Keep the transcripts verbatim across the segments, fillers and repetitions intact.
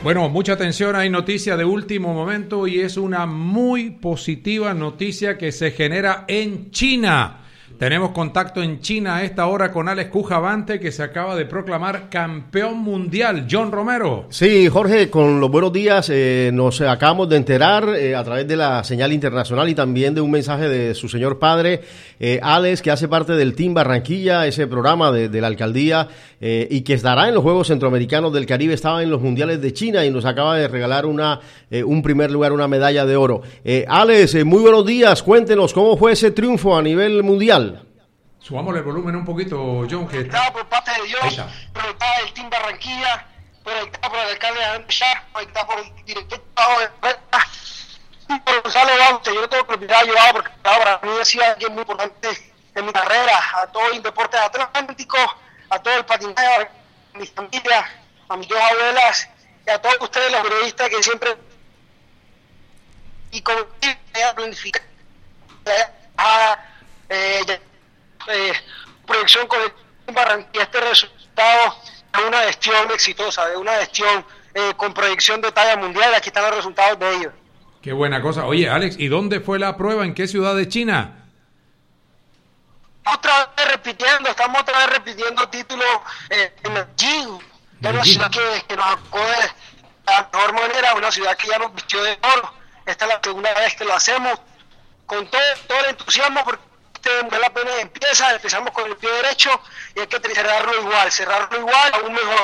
Bueno, mucha atención, hay noticia de último momento y es una muy positiva noticia que se genera en China. Tenemos contacto en China a esta hora con Alex Cujavante, que se acaba de proclamar campeón mundial. John Romero. Sí, Jorge, con los buenos días, eh, nos acabamos de enterar eh, a través de la señal internacional y también de un mensaje de su señor padre, eh, Alex, que hace parte del Team Barranquilla, ese programa de, de la alcaldía, eh, y que estará en los Juegos Centroamericanos del Caribe, estaba en los Mundiales de China y nos acaba de regalar una eh, un primer lugar, una medalla de oro. Eh, Alex, eh, muy buenos días, cuéntenos cómo fue ese triunfo a nivel mundial. Subámosle el volumen un poquito, John. Que está por parte de Dios, proyectada el Team Barranquilla, proyectada por el alcalde de Andrés, proyectada por el director de por Gonzalo Baute. Yo no tengo que olvidar llevado porque para mí ha sido alguien muy importante en mi carrera, a todo el deporte atlántico, a todo el patinaje, a mi familia, a mis dos abuelas y a todos ustedes los periodistas que siempre y con planificar a eh, Eh, proyección con el Barranquilla, este resultado de una gestión exitosa, de una gestión eh, con proyección de talla mundial. Aquí están los resultados de ellos. Qué buena cosa. Oye, Alex, ¿y dónde fue la prueba? ¿En qué ciudad de China? Otra vez repitiendo, estamos otra vez repitiendo título eh, en Beijing, de una ciudad que, que nos acoge de la mejor manera, una ciudad que ya nos vistió de oro. Esta es la segunda vez que lo hacemos con todo, todo el entusiasmo, porque la pena empieza, empezamos con el pie derecho y hay que cerrarlo igual, cerrarlo igual, aún mejor.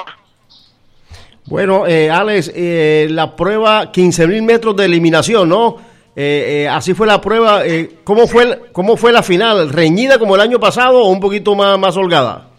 Bueno, eh, Alex, eh, la prueba quince mil metros de eliminación, ¿no? Eh, eh, así fue la prueba. Eh, ¿cómo fue cómo fue la final? ¿Reñida como el año pasado o un poquito más, más holgada?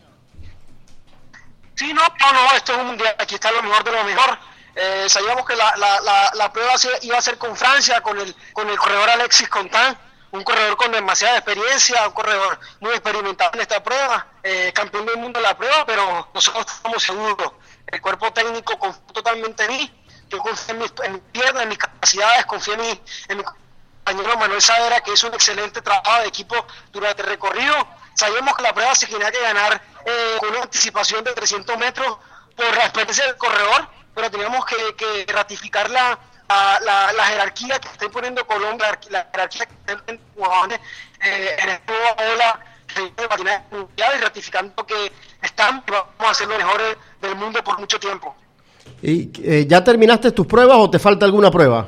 Sí, no, no, no, esto es un mundial, aquí está lo mejor de lo mejor. Eh, sabíamos que la, la, la, la prueba iba a ser con Francia, con el, con el corredor Alexis Contant, un corredor con demasiada experiencia, un corredor muy experimentado en esta prueba, eh, campeón del mundo en la prueba, pero nosotros estamos seguros. El cuerpo técnico confió totalmente en mí, yo confío en mis, en mis piernas, en mis capacidades, confío en mi, en mi compañero Manuel Saavedra, que hizo un excelente trabajo de equipo durante el recorrido. Sabíamos que la prueba se tenía que ganar eh, con una anticipación de trescientos metros por la experiencia del corredor, pero teníamos que, que ratificar la La, la, la jerarquía que está imponiendo Colombia, la, la jerarquía que está imponiendo jugadores eh, en esta nueva ola de patinaje mundial, y ratificando que están y vamos a ser los mejores del mundo por mucho tiempo. ¿Y eh, ya terminaste tus pruebas o te falta alguna prueba?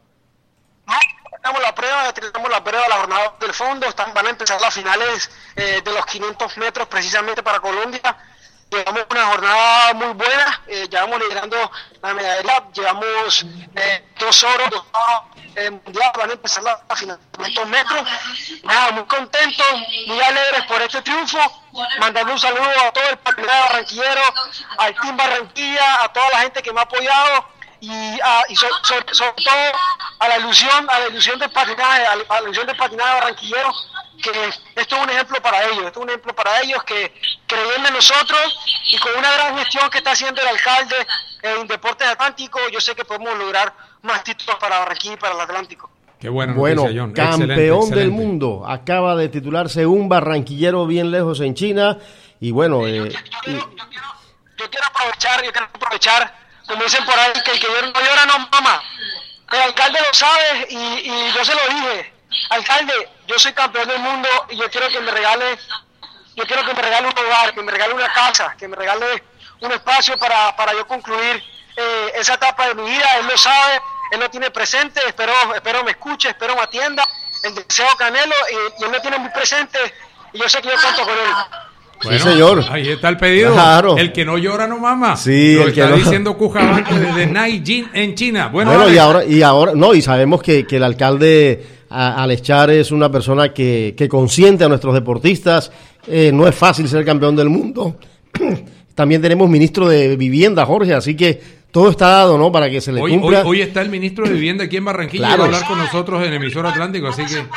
No, terminamos la prueba, terminamos la prueba, la jornada del fondo, están, van a empezar las finales eh, de los quinientos metros precisamente para Colombia. Llevamos una jornada muy buena, eh, llevamos liderando la medalla, llevamos eh, dos oros, dos oros eh, mundial, van a empezar la, la final de quinientos metros. Nada, muy contentos, muy alegres por este triunfo, mandando un saludo a todo el patinaje barranquillero, al Team Barranquilla, a toda la gente que me ha apoyado y, a, y so, so, sobre todo a la ilusión, a la ilusión del patinaje, a la, a la ilusión del patinaje barranquillero, que esto es un ejemplo para ellos, esto es un ejemplo para ellos que creen en nosotros y con una gran gestión que está haciendo el alcalde en Deportes Atlántico, yo sé que podemos lograr más títulos para Barranquilla y para el Atlántico. Qué buena bueno, noticia, John. Campeón excelente, excelente. del mundo, acaba de titularse un barranquillero bien lejos en China y bueno... Eh, yo, yo, yo, quiero, yo, quiero, yo quiero aprovechar, yo quiero aprovechar, como dicen por ahí, que el que llora no llora no mama. El alcalde lo sabe y, y yo se lo dije. Alcalde, yo soy campeón del mundo y yo quiero que me regale, yo quiero que me regale un hogar, que me regale una casa, que me regale un espacio para, para yo concluir eh, esa etapa de mi vida. Él lo sabe, él lo tiene presente, espero, espero me escuche, espero me atienda, el deseo Canelo, y, y él lo tiene muy presente y yo sé que yo cuento con él. Bueno, sí, señor. Ahí está el pedido. Claro. El que no llora no mama. Sí, lo el está que no... diciendo Cujavante desde Nanjing en China. Bueno, bueno y Alex. ahora y ahora no y sabemos que, que el alcalde a, Alex Char es una persona que, que consiente a nuestros deportistas. Eh, no es fácil ser campeón del mundo. También tenemos ministro de Vivienda, Jorge, así que todo está dado, ¿no? Para que se le hoy, cumpla. Hoy, hoy está el ministro de Vivienda aquí en Barranquilla, claro. y va a hablar con nosotros en Emisor Atlántico, así que... Yo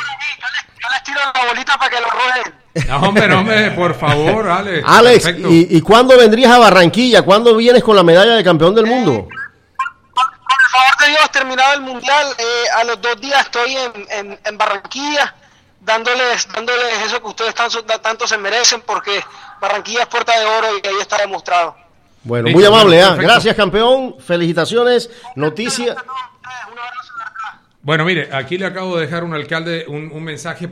les tiro la bolita para que lo rueden. No, hombre, no, hombre, por favor, Alex. Alex, ¿y, ¿y cuándo vendrías a Barranquilla? ¿Cuándo vienes con la medalla de campeón del mundo? Por el favor de Dios, terminado el mundial, eh, a los dos días estoy en, en, en Barranquilla, dándoles dándoles eso que ustedes tanto, tanto se merecen, porque Barranquilla es puerta de oro y ahí está demostrado. Bueno, Sí, muy amable, ¿eh? perfecto. Gracias, campeón. Felicitaciones. Noticia. Un abrazo de verdad. Bueno, mire, aquí le acabo de dejar un alcalde un, un mensaje